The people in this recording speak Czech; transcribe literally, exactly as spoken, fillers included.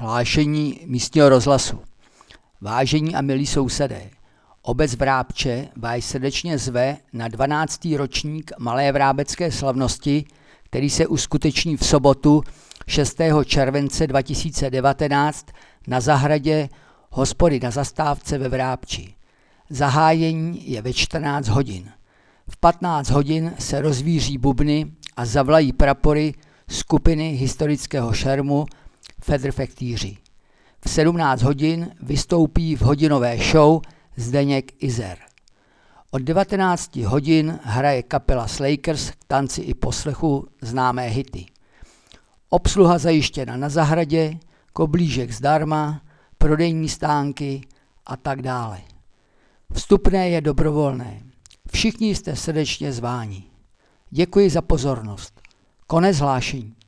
Hlášení místního rozhlasu. Vážení a milí sousedé, obec Vrábče vás srdečně zve na dvanáctý ročník Malé vrábecké slavnosti, který se uskuteční v sobotu šestého července dva tisíce devatenáct na zahradě hospody na Zastávce ve Vrábči. Zahájení je ve čtrnáct hodin. V patnáct hodin se rozvíří bubny a zavlají prapory skupiny historického šermu Federfektýři. V sedmnáct hodin vystoupí v hodinové show Zdeněk Izer. Od devatenáct hodin hraje kapela Slakers k tanci i poslechu známé hity. Obsluha zajištěna na zahradě, koblížek zdarma, prodejní stánky a tak dále. Vstupné je dobrovolné. Všichni jste srdečně zváni. Děkuji za pozornost. Konec hlášení.